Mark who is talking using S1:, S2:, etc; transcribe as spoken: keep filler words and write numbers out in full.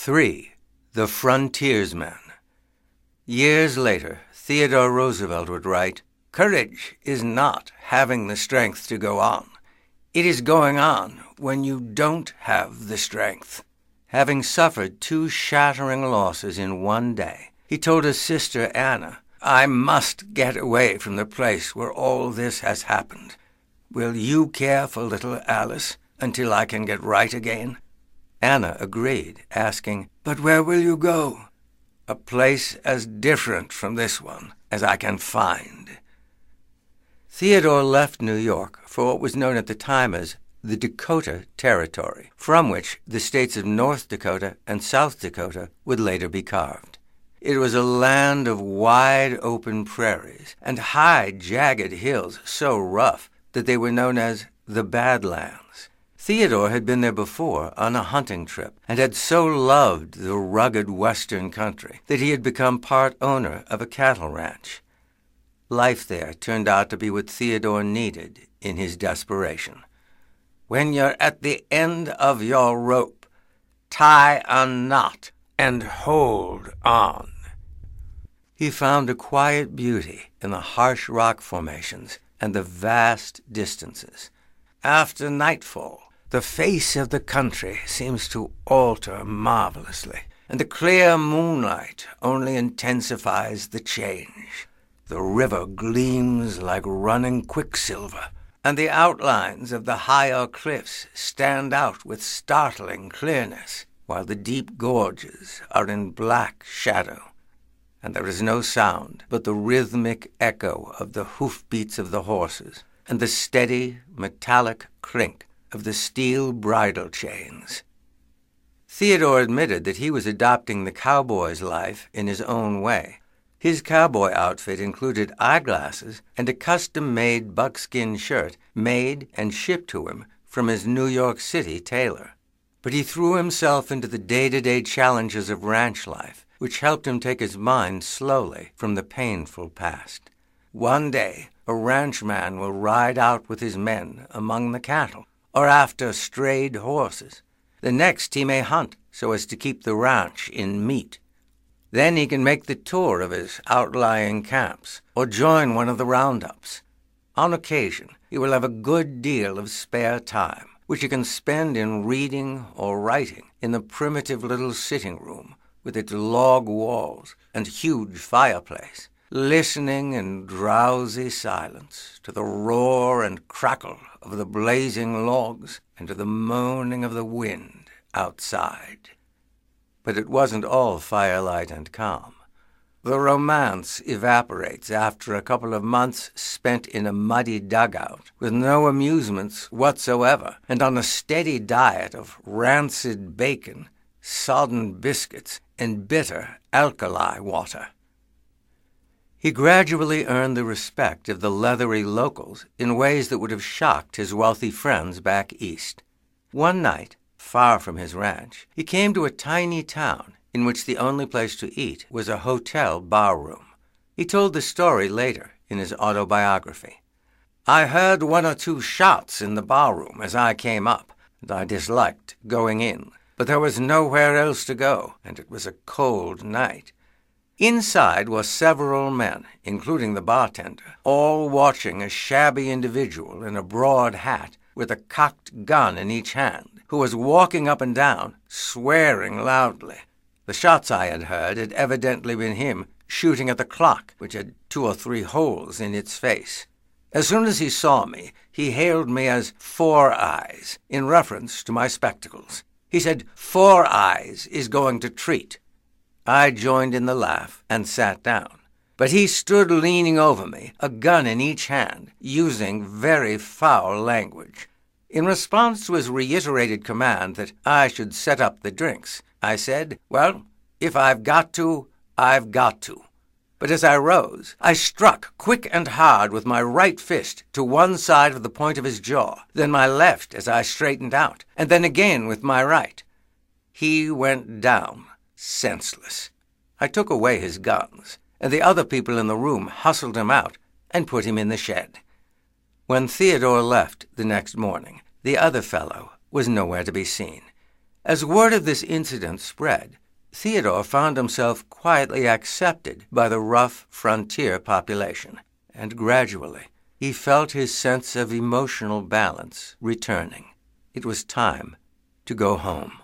S1: Three. The Frontiersman. Years later, Theodore Roosevelt would write, "Courage is not having the strength to go on. It is going on when you don't have the strength." Having suffered two shattering losses in one day, he told his sister Anna, "I must get away from the place where all this has happened. Will you care for little Alice until I can get right again?" Anna agreed, asking, "But where will you go?" "A place as different from this one as I can find." Theodore left New York for what was known at the time as the Dakota Territory, from which the states of North Dakota and South Dakota would later be carved. It was a land of wide open prairies and high, jagged hills so rough that they were known as the Badlands. Theodore had been there before on a hunting trip and had so loved the rugged western country that he had become part owner of a cattle ranch. Life there turned out to be what Theodore needed in his desperation. When you're at the end of your rope, tie a knot and hold on. He found a quiet beauty in the harsh rock formations and the vast distances. After nightfall, the face of the country seems to alter marvelously, and the clear moonlight only intensifies the change. The river gleams like running quicksilver, and the outlines of the higher cliffs stand out with startling clearness, while the deep gorges are in black shadow, and there is no sound but the rhythmic echo of the hoofbeats of the horses and the steady, metallic clink of the steel bridle chains. Theodore admitted that he was adopting the cowboy's life in his own way. His cowboy outfit included eyeglasses and a custom-made buckskin shirt made and shipped to him from his New York City tailor. But he threw himself into the day-to-day challenges of ranch life, which helped him take his mind slowly from the painful past. One day, a ranchman will ride out with his men among the cattle or after strayed horses. The next he may hunt so as to keep the ranch in meat. Then he can make the tour of his outlying camps or join one of the roundups. On occasion, he will have a good deal of spare time, which he can spend in reading or writing in the primitive little sitting room with its log walls and huge fireplace, listening in drowsy silence to the roar and crackle of the blazing logs and to the moaning of the wind outside. But it wasn't all firelight and calm. The romance evaporates after a couple of months spent in a muddy dugout with no amusements whatsoever and on a steady diet of rancid bacon, sodden biscuits, and bitter alkali water. He gradually earned the respect of the leathery locals in ways that would have shocked his wealthy friends back east. One night, far from his ranch, he came to a tiny town in which the only place to eat was a hotel barroom. He told the story later in his autobiography. "I heard one or two shots in the barroom as I came up, and I disliked going in, but there was nowhere else to go, and it was a cold night. Inside were several men, including the bartender, all watching a shabby individual in a broad hat with a cocked gun in each hand, who was walking up and down, swearing loudly. The shots I had heard had evidently been him shooting at the clock, which had two or three holes in its face. As soon as he saw me, he hailed me as Four Eyes, in reference to my spectacles. He said, 'Four Eyes is going to treat.' I joined in the laugh and sat down. But he stood leaning over me, a gun in each hand, using very foul language. In response to his reiterated command that I should set up the drinks, I said, 'Well, if I've got to, I've got to.' But as I rose, I struck quick and hard with my right fist to one side of the point of his jaw, then my left as I straightened out, and then again with my right. He went down, senseless. I took away his guns, and the other people in the room hustled him out and put him in the shed. When Theodore left the next morning, the other fellow was nowhere to be seen. As word of this incident spread, Theodore found himself quietly accepted by the rough frontier population, and gradually he felt his sense of emotional balance returning. It was time to go home.